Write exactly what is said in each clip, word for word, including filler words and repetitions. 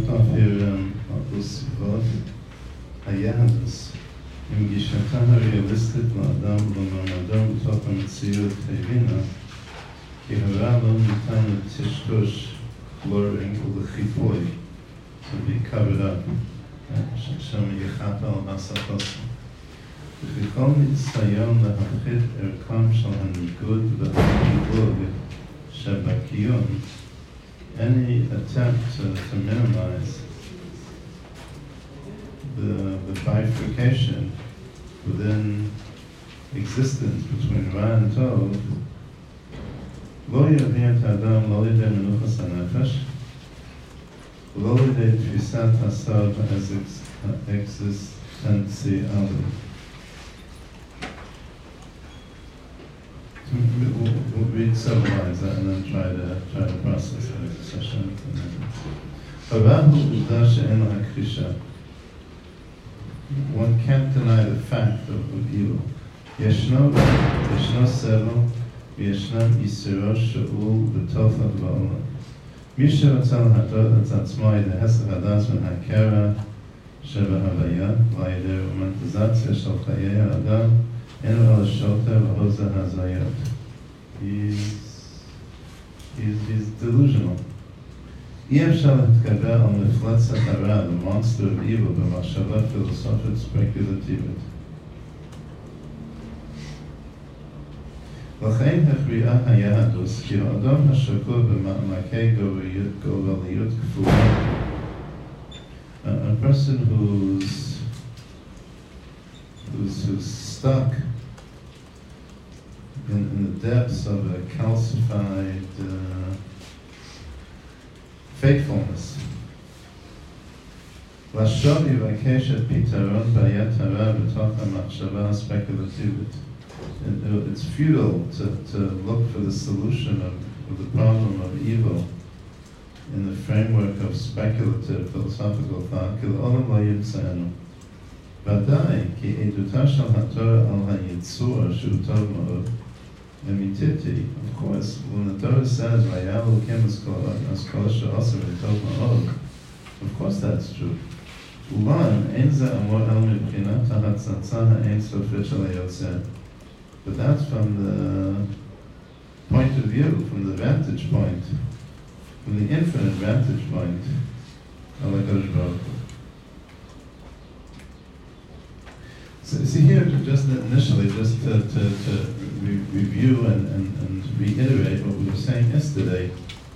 left off here um, בסביבות היחס עם גישתה הריאליסטית לאדם ולמעמדו בתוך המציאות הבינה כי הרע לא ניתן לטשטוש blurring ולחיפוי to be covered up שם יחפה על הסחוסה ובכל ניסיון להפחית ערכם של הניגוד והפילוג שבקיום any attempt to, to minimize the, the bifurcation within existence between Ra and Tov לא יביא את האדם לא לידי מנוחת הנפש ולא לידי תפיסת הסוד האקזיסטנציאלי. We'll read summarize that and then try to try to process it. Session. One can't deny the fact of, of evil. Yeshno, Yeshno Selo, Yeshnam Yisiro Shaul B'Tofat Ba'olam. Misha Ratzal Hadot Atzatzmai Dehesed Hadas Min Hakera Sheba Havaya Vayder Umantizatzia Shal Chayei Adam Enu Al Shota V'Hoza Hazayot. He's, he's, he's delusional. אי אפשר להתקבל על מפלצת הרע, the monster of evil, במחשבה פילוסופית ספקולטיבית. לכן הכריעה היהדות כי האדם השקוע במעמקי גורליות כפולה. A person who's, who's, who's stuck in, in the depths of a calcified uh, faithfulness. לשוב יבקש את פתרון בעיית הרע בתוך המחשבה הספקולטיבית. It's futile to, to look for the solution of, of the problem of evil in the framework of speculative philosophical thought. כי לעולם לא ימצאנו. ודאי, כי עדותה של התורה על היצור שהוא טוב מאוד, Emititi, of course, when the Torah says, "Vayal Elokim Askol She'asa V'Tov Ma'od," of course that's true. Ulam Ein Ze Amor El Mibchinat HaHatzatza Ha'Ein Sofit Shel HaYotzeh. But that's from the point of view, from the vantage point, from the infinite vantage point of HaKadosh Baruch Hu. So, see here, just initially, just to, to, to re review and, and, and reiterate what we were saying yesterday,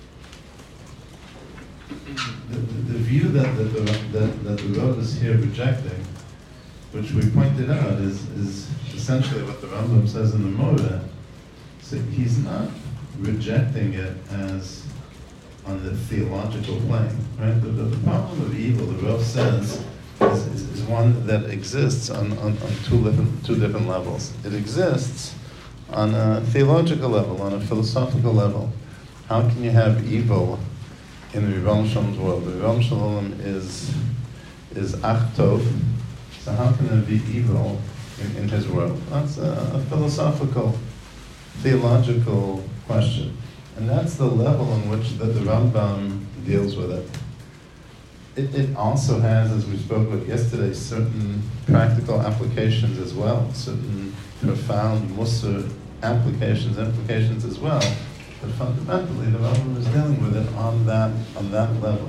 the, the, the view that, that, the, that, that the Rav is here rejecting, which we pointed out, is, is essentially what the Rambam says in the Moreh. So he's not rejecting it as on the theological plane, right? The, the, the problem of evil, the Rav says, Is, is, is one that exists on, on, on two, different, two different levels. It exists on a theological level, on a philosophical level. How can you have evil in the Ribono Shel Olam's world? The Ribono Shel Olam is, is Ach Tov, so how can there be evil in, in his world? That's a, a philosophical, theological question. And that's the level on which the, the Rambam deals with it. It, it also has, as we spoke about yesterday, certain practical applications as well, certain profound Musar applications, implications as well. But fundamentally, the Rambam is dealing with it on that on that level.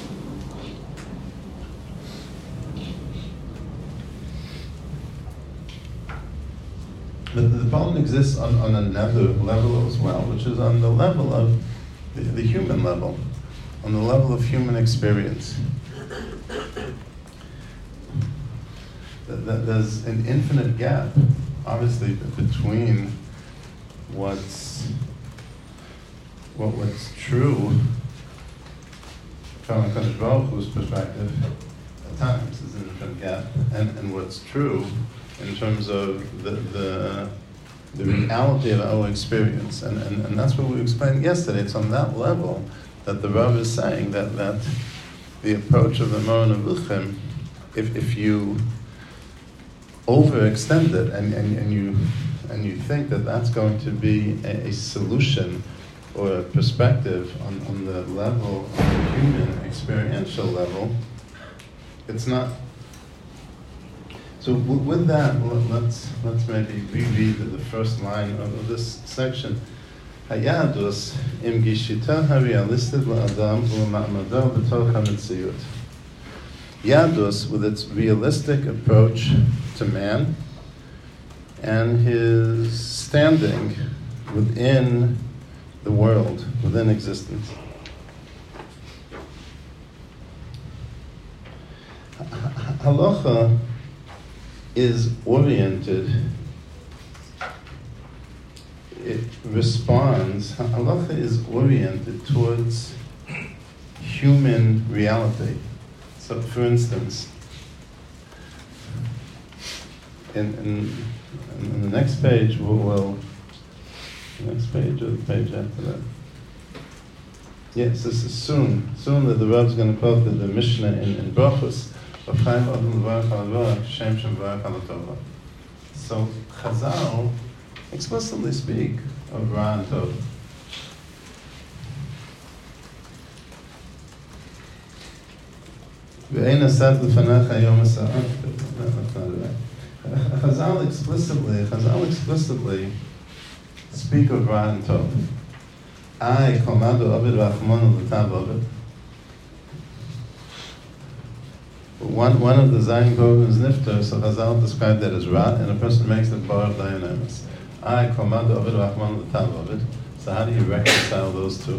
But the problem exists on, on another level as well, which is on the level of the, the human level, on the level of human experience. That there's an infinite gap, obviously, between what's what, what's true from HaKadosh Baruch Hu's perspective, at times there's an infinite gap, and, and what's true in terms of the the, the reality of our experience. And, and, and that's what we explained yesterday. It's on that level that the Rav is saying that, that the approach of the Moreh Nevuchim, if, if you overextend it and, and, and you and you think that that's going to be a, a solution or a perspective on, on the level, on the human experiential level, it's not. So w with that, let's let's maybe reread the first line of, of this section. Hayadus im gishita harealistic la'adam u'ma'amado b'toch ha'metziut. Yadus, with its realistic approach to man and his standing within the world, within existence. Halacha is oriented, it responds, halacha is oriented towards human reality. So, for instance, in, in, in the next page, we'll, we'll, next page or the page after that. Yes, this is soon. Soon that the Rav's going to quote the, the Mishnah in, in Brachos. So Chazal explicitly speak of Ra and Tov. Chazal explicitly, Chazal explicitly speak of Ra and Tov. I komado Ovid Rachmon l'tav Ovid. One one of the Zayin Gov is Nifter, so Chazal described that as Ra, and a person makes the bar of Dionymus. I komado Ovid Rachmon l'tav Ovid. So how do you reconcile those two?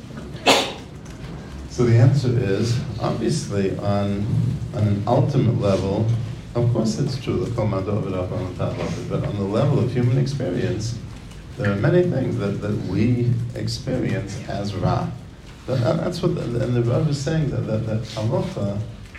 So the answer is, obviously, on, on an ultimate level, of course it's true, but on the level of human experience, there are many things that, that we experience as Ra. That, that's what, the, and the Rav is saying, that, that, that halacha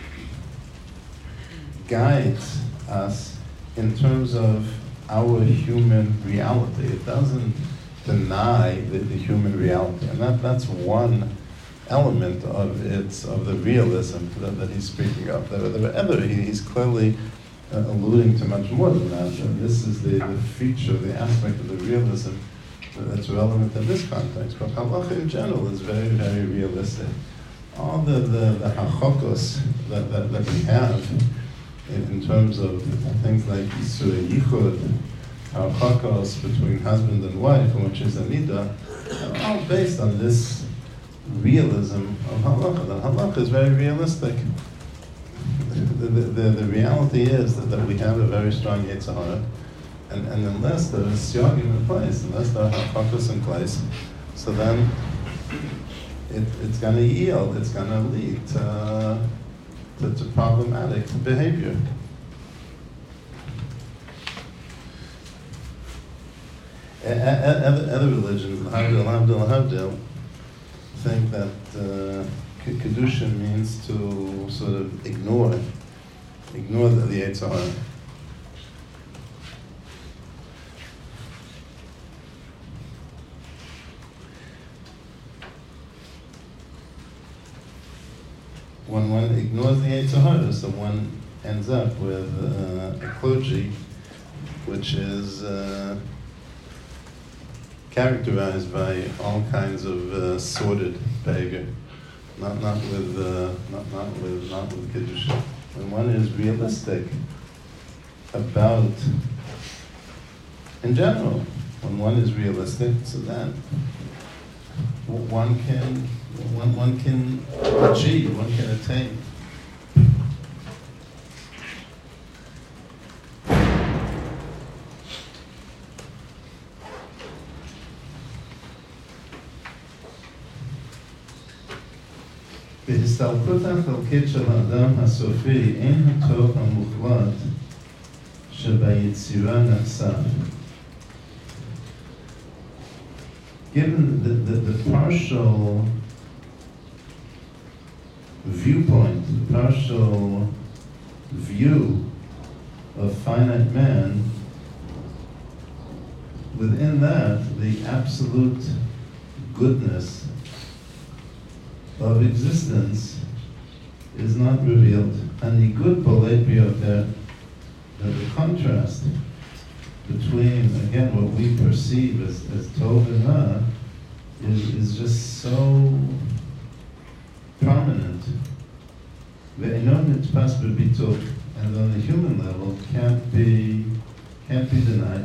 guides us in terms of our human reality. It doesn't deny the, the human reality, and that, that's one element of its of the realism that, that he's speaking of. There, there are other, he, he's clearly uh, alluding to much more than that. And this is the, the feature, the aspect of the realism that's relevant in this context. But halacha in general is very, very realistic. All the, the, the hachokos that, that, that we have in, in terms of things like Isur Yichud, hachokos between husband and wife, which is a midah, are all based on this realism of halacha. That halacha is very realistic. The, the, the, the reality is that, that we have a very strong Yetzer Hara, and, and unless there is siyagim in place, unless there are halachos in place, so then it, it's going to yield, it's going to lead to, to, to problematic behavior. Other, other religions, L'havdil, L'havdil, L'havdil, think that uh, Kedusha means to sort of ignore, ignore the, the Yetzer Hara. When one ignores the Yetzer Hara, so one ends up with uh, a clergy which is uh, characterized by all kinds of uh, sordid behavior, not not with uh, not not with not with kedusha. When one is realistic about, in general, when one is realistic, so that one can one one can achieve, one can attain. בהסתלקות החלקית של האדם הסופי אין הטוב המוחלט שביצירה נחשף. Given the, the, the partial viewpoint, the partial view of finite man, within that, the absolute goodness of existence is not revealed. And the good bolet there, the contrast between, again, what we perceive as, as Tov and Ra is, is just so prominent. And on the human level can't be can't be denied.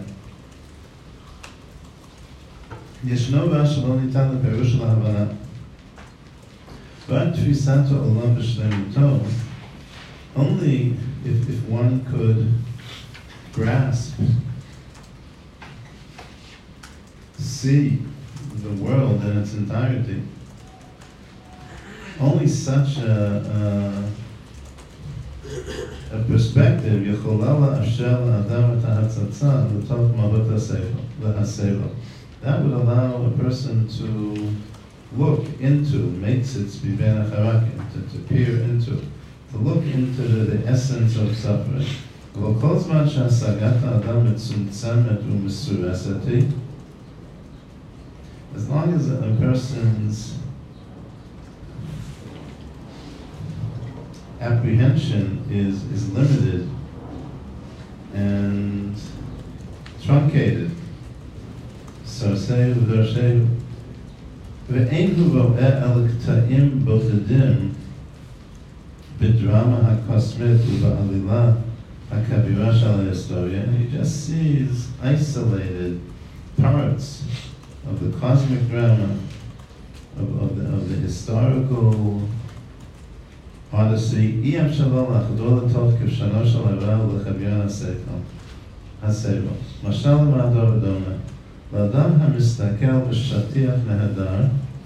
ישנו דבר שלא ניתן לפירוש של ההבנה. רק תפיסת העולם בשלמותו, only if, if one could grasp, see the world in its entirety, only such a, a, a perspective יכולה לאפשר לאדם את ההצצה לתוך מהות הסבל. That would allow a person to look into, meitzitz b'ben acharakim, to, to peer into, to look into the, the essence of suffering. אבל כל זמן שהשגת האדם מצומצמת ומסורסת, as long as a person's apprehension is, is limited and truncated, סרסי ודרשי, ואין הוא רואה אל קטעים בודדים בדרמה הקוסמית ובעלילה הכבירה של ההיסטוריה, and he just sees isolated parts of the cosmic drama, of, of, the, of the historical odyssey. אי אפשר לחדור לתוך כבשנו של הרע ולחביון הסבל. משל למעדו ודומה. לאדם המסתכל בשטיח נהדר,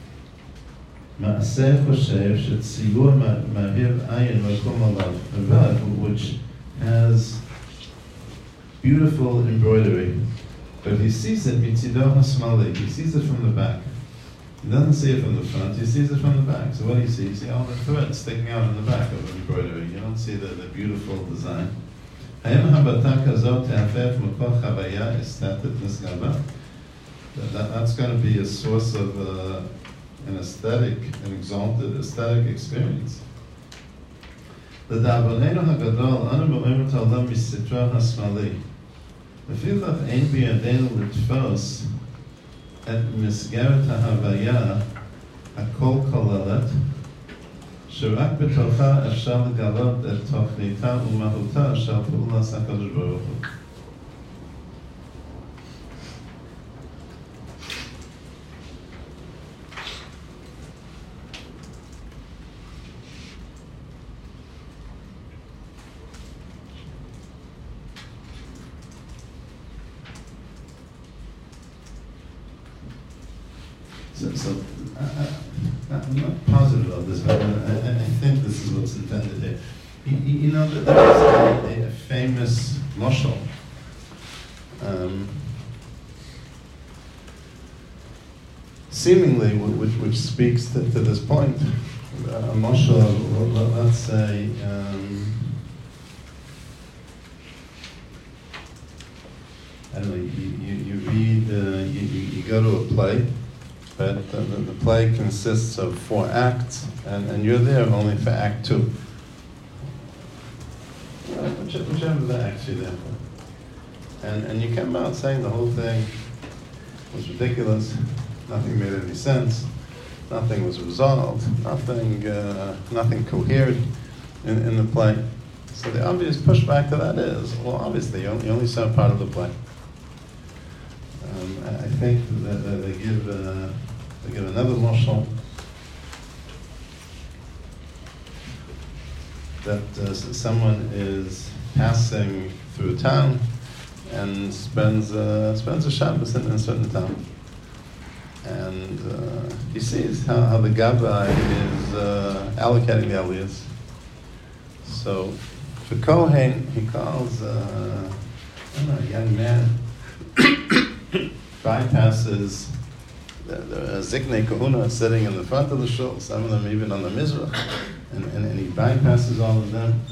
מעשה חושב שציור מהיר עין מקום עליו, a rug which has beautiful embroidery, but he sees it mitzido hasmali, he sees it from the back. He doesn't see it from the front, he sees it from the back. So what do you see? You see all the threads sticking out in the back of the embroidery. You don't see the, the beautiful design. האם הבטה כזאת תהפך מקור חוויה אסתטית נשגבה? That, that's going to be a source of uh, an aesthetic, an exalted aesthetic experience. לדאבוננו הגדול, אנו רואים את העולם מסתרו השמאלי. לפיכך אין בידינו לתפוס את מסגרת ההוויה הכל כוללת, שרק בתוכה אפשר לגלות את תוכניתה ומהותה של פעולת הקדוש ברוך הוא. So, so I, I, I'm not positive about this, but I, I think this is what's intended here. You, you know, there is a, a famous mashal, um, seemingly which, which speaks to, to this point. A mashal, let's say, um, I don't know, you, you, you read, uh, you, you, you go to a play. But the, the, the play consists of four acts, and, and you're there only for act two. Whichever, whichever the acts you're there for. And, and you come out saying the whole thing was ridiculous, nothing made any sense, nothing was resolved, nothing, uh, nothing cohered in, in the play. So the obvious pushback to that is, well, obviously, you only, you only saw part of the play. Um, I think that, that they give uh, they give another mashal that uh, someone is passing through a town and spends uh, spends a Shabbos in a certain town, and uh, he sees how, how the Gabbai is uh, allocating the aliyahs. So for Kohen, he calls uh, I don't know, a young man. Bypasses the, the Ziknei Kahuna sitting in the front of the shul, some of them even on the Mizrach, and, and, and he bypasses all of them.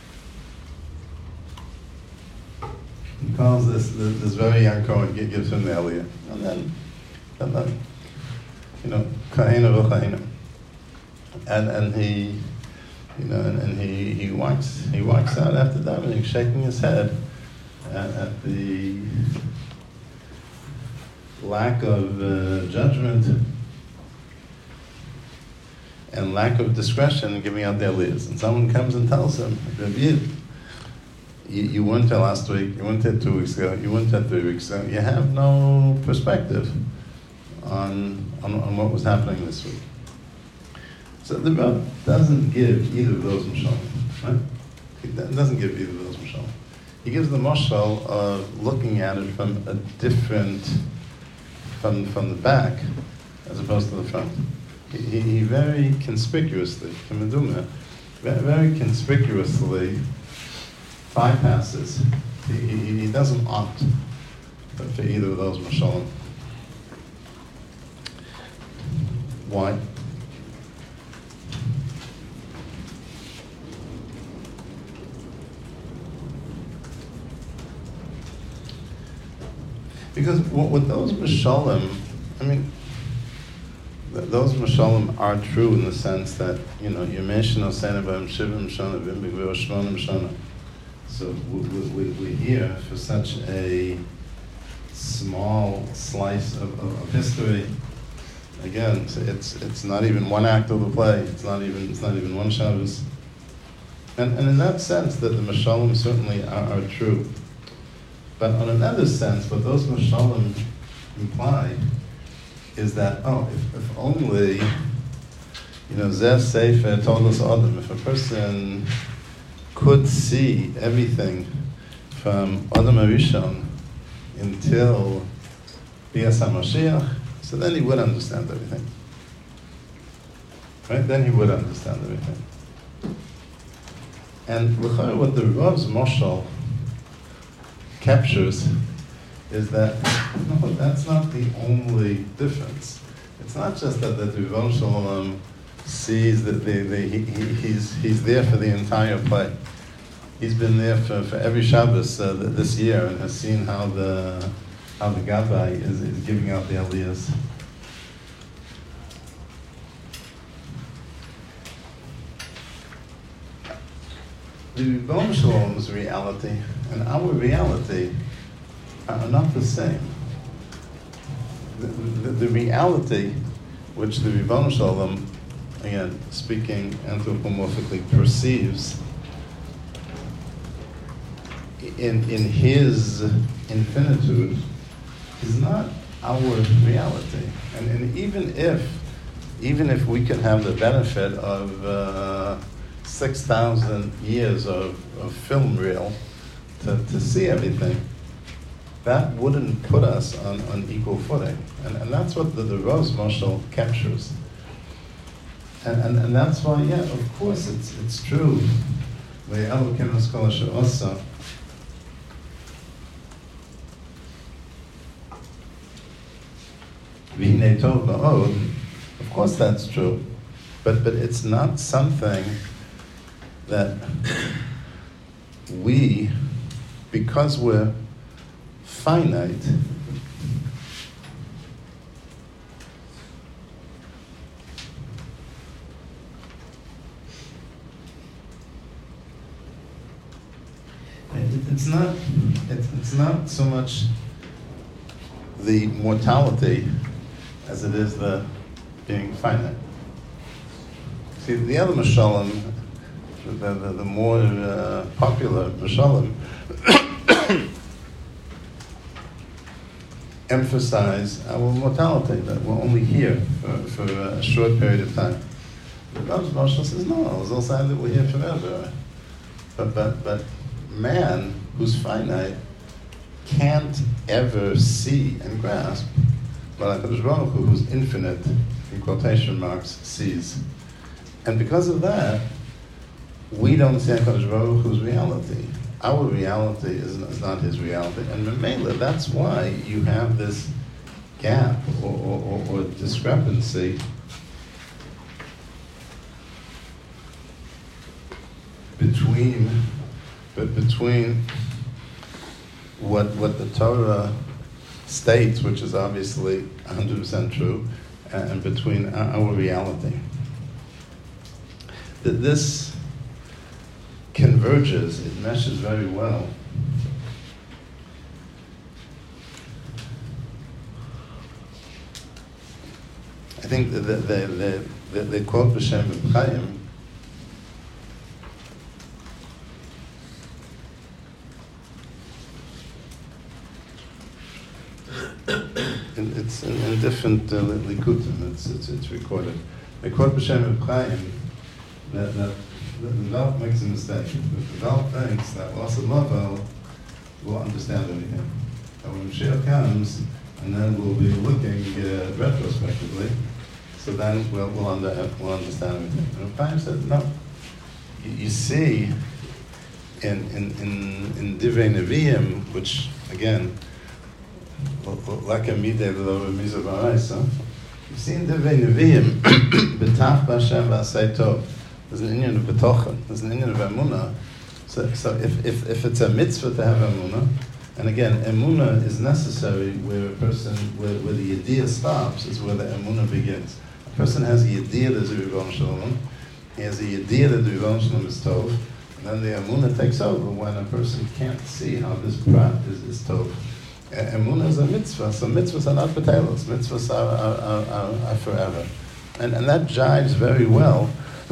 He calls this this, this very young Kohen, gives him the aliyah, and then, and then you know, Kahena v'Chahena, and and he, you know, and, and he he walks he walks out after davening, shaking his head at, at the lack of uh, judgment and lack of discretion in giving out their leaders. And someone comes and tells him, you, you weren't there last week, you weren't there two weeks ago, you weren't there three weeks ago, you have no perspective on, on, on what was happening this week. So the Rebbe doesn't give either of those mashal, right? He doesn't give either of those mashal. He gives the mashal of looking at it from a different, from, from the back, as opposed to the front. He, he very conspicuously, very, very conspicuously bypasses. He, he, he doesn't opt for either of those mashalim. Why? Because with those mashalim, I mean, th- those mashalim are true in the sense that, you know, Yemeshino Senabam Shivim Shana Vimbigvir Shmonim Shana. So we, we, we're here for such a small slice of, of, of history. Again, it's it's not even one act of the play. It's not even it's not even one Shabbos. And and in that sense, that the mashalim certainly are, are true. But on another sense, what those mashalim imply is that, oh, if, if only, you know, Zeh Sefer told us Adam, if a person could see everything from Adam HaRishon until Bias HaMashiach, so then he would understand everything. Right? Then he would understand everything. And what the Rav's mashal captures is that, no, that's not the only difference. It's not just that the Ribono Shel Olam sees that they, they, he, he, he's, he's there for the entire play. He's been there for, for every Shabbos uh, this year and has seen how the how the Gabbai is, is giving out the Aliyahs. The Ribono Shel Olam's reality and our reality are not the same. The, the, the reality which the Ribono Shel Olam, again, speaking anthropomorphically, perceives in, in his infinitude is not our reality. And, and even if, even if we could have the benefit of uh, six thousand years of, of film reel to, to see everything, that wouldn't put us on, on equal footing. And, and that's what the, the Rav's mashal captures. And, and, and that's why, yeah, of course it's it's true. Of course that's true. But but it's not something that we, because we're finite, it's not it's, it's not so much the mortality as it is the being finite. See, the other mashalim, the, the, the more uh, popular mashalim, emphasize our mortality, that we're only here for, for a short period of time. The Rav's mashal says, no, it's also that we're here forever. But, but, but man, who's finite, can't ever see and grasp what HaKadosh Baruch Hu, who's infinite, in quotation marks, sees. And because of that, we don't see HaKadosh Baruch Hu's reality. Our reality is, is not his reality. And Memela, that's why you have this gap or, or, or discrepancy between, but between what what the Torah states, which is obviously one hundred percent true, and between our reality. This converges, it meshes very well. I think the, the, the, the, the quote B'Shem Chaim, it's in, in different uh, likutim, it's, it's, it's recorded. The quote B'Shem Chaim, that, that the Val makes a mistake. The Val thinks that Lasa Lavel will understand everything. And when Mashiach comes, and then we'll be looking uh, retrospectively, so then we'll, we'll, under, we'll understand everything. And Chaim said, no. You, you see, in in in, in Divrei Nevi'im, which again, like a midday l'lo mitzvah b'araisa, you see in Divrei Nevi'im, b'tach b'Hashem v'asei tov. There's an inyan of betochen. There's an inyan of emunah. So, so if, if if it's a mitzvah to have emunah, and again, emunah is necessary where a person, where, where the yediyah stops, is where the emunah begins. A person has a yediyah that the Ribbono Shel Olam, he has a yediyah that the Ribbono Shel Olam is tov, and then the emunah takes over when a person can't see how this prat is, is tov. Emunah is a mitzvah, so mitzvahs are not batelos, mitzvahs are, are, are, are, are forever. And, and that jives very well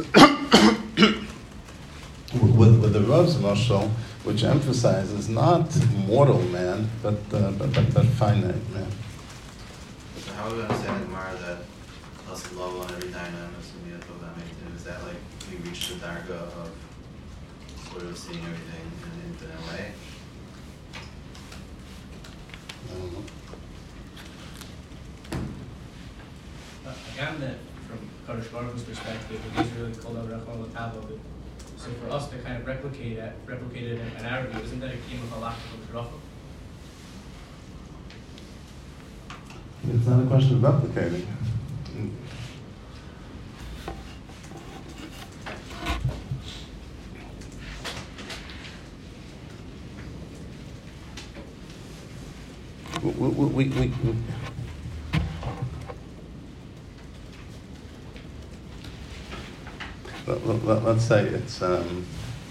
with, with the Rav's mashal, which emphasizes not mortal man, but, uh, but, but, but finite man. So how are we understanding Gemara that Lasa Lavel and every dynamic is that like we reach the darga of sort of seeing everything in an infinite way? I don't know. Uh, Again, that from Kadosh Baruch Hu's perspective, it is really called out Rachman L'Tavo. So for us to kind of replicate it, replicate it in, in Arabic, isn't that a key of halakha from Rachel? It's not a question of replicating. We, we, we, we, we. Let, let, let, let's say it's um,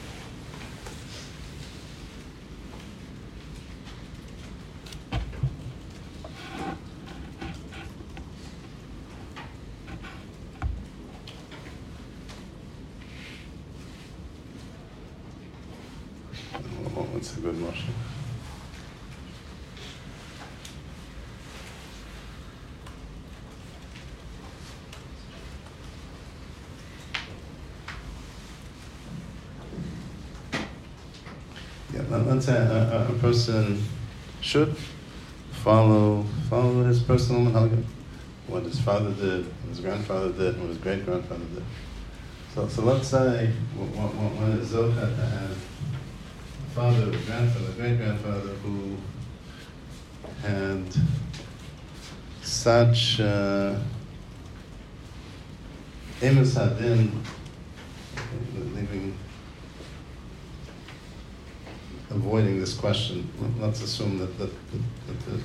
what's a good motion? Let's say a, a, a person should follow follow his personal minhag, what his father did, what his grandfather did, what his great grandfather did. So, so let's say when his Zoch had to have a father, a grandfather, great grandfather who had such uh, Emes Hadin, leaving. Avoiding this question, let's assume that that, that, that,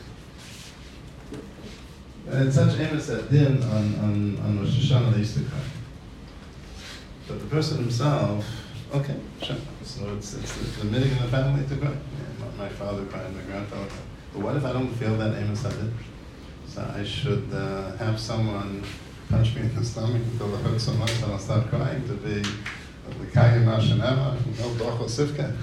that and such emes hadin on on on Rosh Hashanah they used to cry. But the person himself, okay, sure. So it's it's the, the minhag in the family to cry. Yeah, my, my father cried, my grandfather cried. But what if I don't feel that emes hadin? So I should uh, have someone punch me in the stomach until it hurts so much that I'll start crying to be the kayim mashenema, no dochel sivka.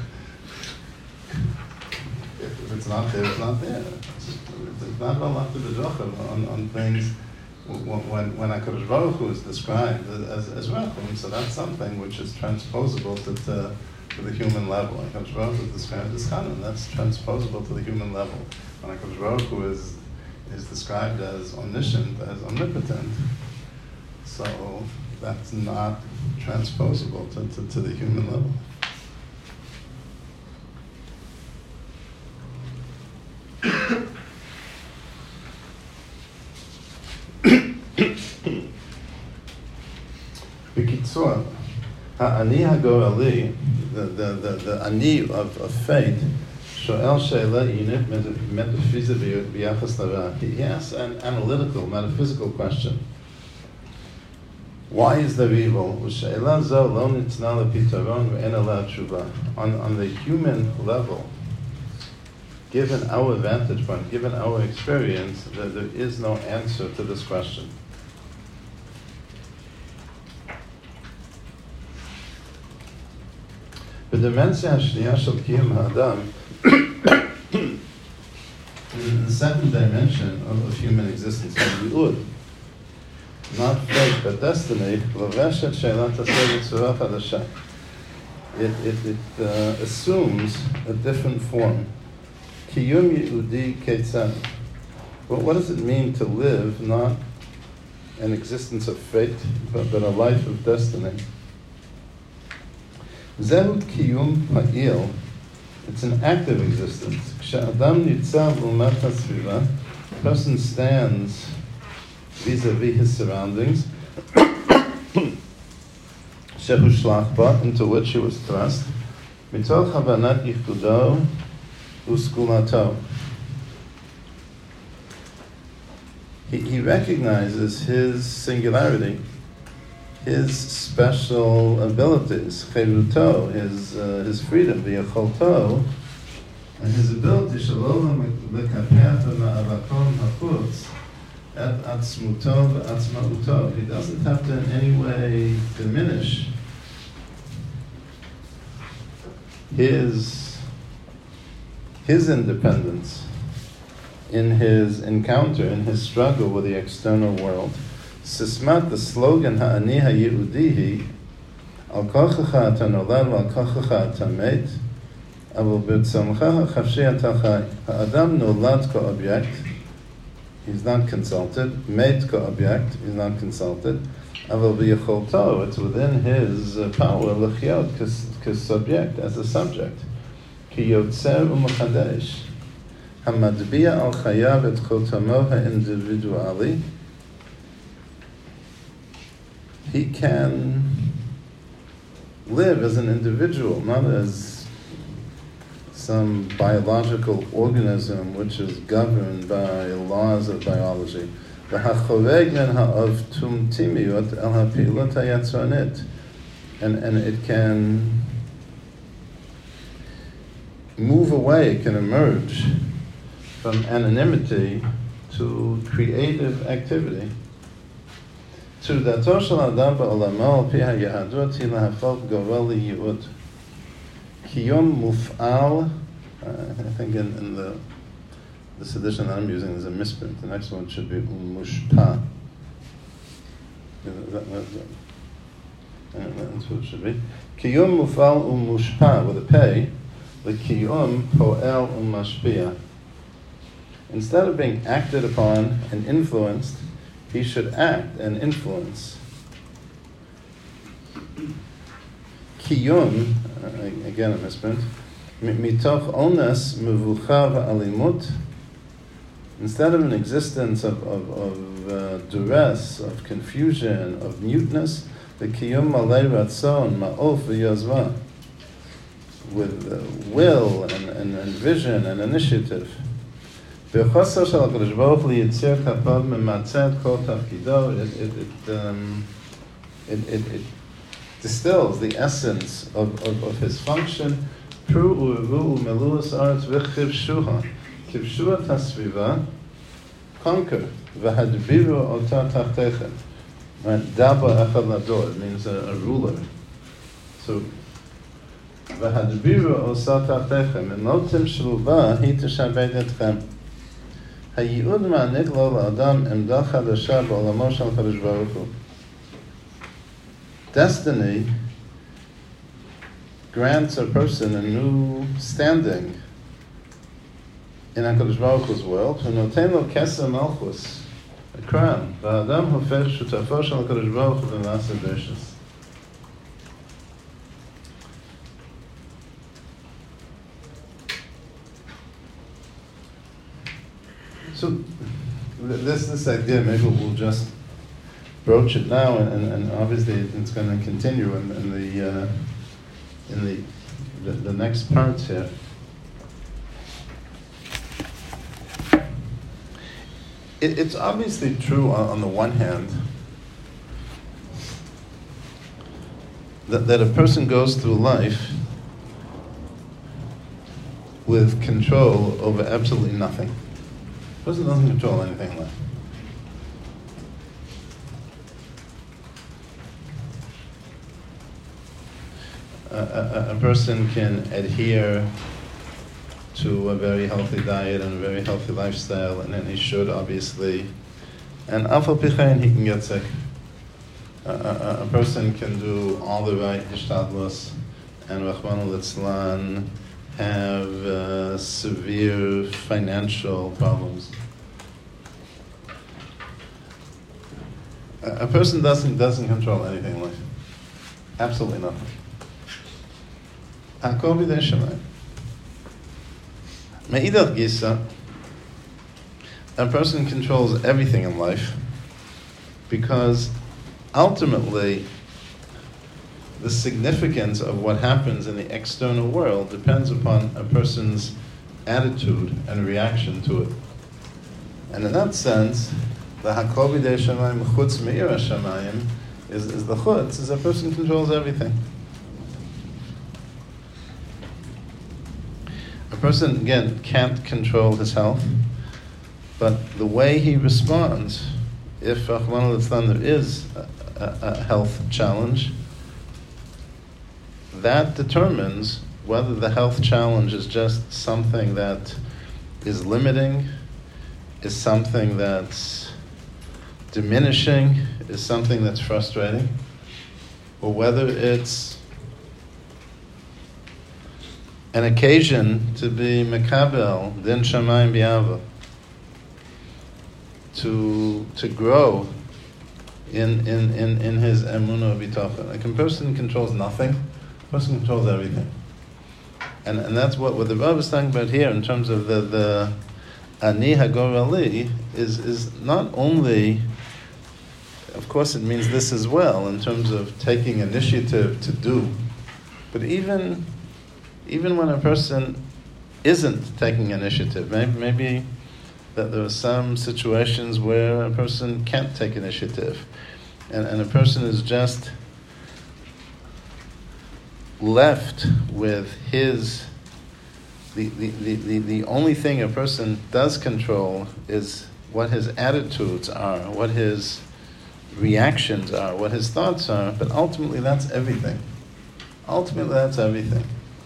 If it's not there, it's not there. It's not a lot to be on, on things when when HaKadosh Baruch Hu is described as as Rachum, so that's something which is transposable to, to, to the human level. HaKadosh Baruch Hu is described as Chanan, that's transposable to the human level. When HaKadosh Baruch Hu is is described as omniscient, as omnipotent, so that's not transposable to, to, to the human level. B'kitzur, ha'ani ha'gorali, the the the the ani of, of fate, shoel she'ela init metaphysic b'yachas l'ra. He asks an analytical, metaphysical question. Why is there evil? U'she'ela zo lo nitzna l'pitaron v'en ala tshuva. On on the human level, given our vantage point, given our experience, that there is no answer to this question. בדימנציה השנייה של קיום האדם, in the second dimension of, of human existence, Yi'ud, not fate but destiny, לובשת שאלת הסדר בצורה חדשה. It, it, it uh, assumes a different form. Kiyum Yehudi Ketzad. Well, what does it mean to live not an existence of fate, but, but a life of destiny? Zehu Kiyum Pa'il. It's an active existence. Ksha'adam nitzav u'mat ha'sviva, a person stands vis-a-vis his surroundings, shehu shlach ba, into which he was thrust, mitoch havanat yichudo u'skulato. He, he recognizes his singularity, his special abilities, cheruto, his uh, his freedom, v'yacholto, and his ability shalom l'kapeh v'ma'avakom hachutz et atzmuto v'atzmauto. He doesn't have to in any way diminish his his independence in his encounter, in his struggle with the external world. Sismat, the slogan ha'ani ha'yehudihi, al kochacha ata nolad v'al kochacha ata met, avol b'tzamcha ha'chavshi ata chai. Ha'adam nolad ko-object, he's not consulted. Met ko-object, he's not consulted. Avol b'yacholto, it's within his uh, power, l'chyot, k'subject, as a subject. Ki yotzer u'machadesh, ha'madbiya al chayav et chotamo ha'individuali, he can live as an individual, not as some biological organism which is governed by laws of biology. And, and it can move away, it can emerge from anonymity to creative activity. תעודתו של האדם בעולמו על פי היהדות היא להפוך גורל לייעוד. קיום מופעל, I think in, in the this edition that I'm using is a misprint. The next one should be umushpa. That's what it should be. Kiyum mufal umushpa with a pay. The kiyum poel umashpia. Instead of being acted upon and influenced, he should act and influence. Kiyum, uh, again a misprint, mitoch onas mevucha v'alimut, instead of an existence of, of, of uh, duress, of confusion, of muteness, the kiyum malei ratzon, ma'of v'yozva, with uh, will and, and, and vision and initiative. בחוסר של הקדוש ברוך הוא ליצר כפיו ממצה את כל תפקידו, it, it, it, um, it, it, it distills the essence of, of, of his function. פרו ורבו ומלואס הארץ וכבשוה, כבשו את הסביבה, conquer, והדבירו אותה תחתיכם. דבה אחד לדור, it means a, a ruler. So, והדבירו אותה תחתיכם, אם לא תמשלו בה, היא תשעבד אתכם. הייעוד מעניק לו לאדם עמדה חדשה בעולמו של הקדוש ברוך הוא. Destiny grants a person a new standing in HaKadosh Baruch Hu's world, ונותן לו כסר מלכוס, a crown, והאדם הופך שותפו של הקדוש ברוך הוא במעשה ברשת. So this this idea, maybe we'll just broach it now, and, and, and obviously it's going to continue in, in the uh, in the, the the next parts here. It, it's obviously true on, on the one hand that that a person goes through life with control over absolutely nothing. A person doesn't control anything in life. a, a, a person can adhere to a very healthy diet and a very healthy lifestyle, and then he should obviously, and afal pichain he can get sick. A, a, a person can do all the right hishtadlus and Rahman al-Itzlan have uh, severe financial problems. A, a person doesn't doesn't control anything in life. Absolutely nothing. Hakol b'yedei Shamayim. Me'idach gisa, a person controls everything in life because ultimately the significance of what happens in the external world depends upon a person's attitude and reaction to it. And in that sense, the Hakol b'yedei Shamayim chutz me'ira Shamayim is, is the chutz, is a person controls everything. A person, again, can't control his health, but the way he responds, if Rahman al-Itzlan there is a, a, a health challenge, that determines whether the health challenge is just something that is limiting, is something that's diminishing, is something that's frustrating, or whether it's an occasion to be mekabel, din shamayim bi'ava, to to grow in in, in, in his emunah b'tochen. Like a person controls nothing, a person controls everything. And and that's what, what the Rav is talking about here in terms of the, the ani hagorali is, is not only, of course it means this as well, in terms of taking initiative to do, but even even when a person isn't taking initiative, maybe, maybe that there are some situations where a person can't take initiative, and, and a person is just left with his, the, the, the, the, the only thing a person does control is what his attitudes are, what his reactions are, what his thoughts are, but ultimately that's everything. Ultimately that's everything.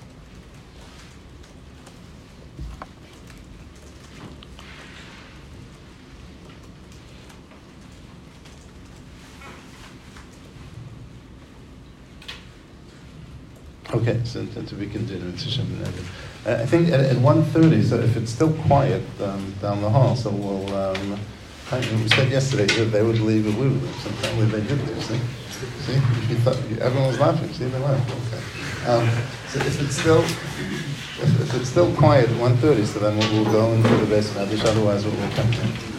Okay, so to, to be continued. Uh, I think at, at one thirty, so if it's still quiet um, down the hall, so we'll, um, I mean, we said yesterday that they would leave and we would leave. So apparently they did leave, see? See? You thought, everyone was laughing, see, they laughed, okay. Um, so if it's still, if, if it's still quiet at one thirty, so then we'll, we'll go into the basement, otherwise we'll, we'll come in.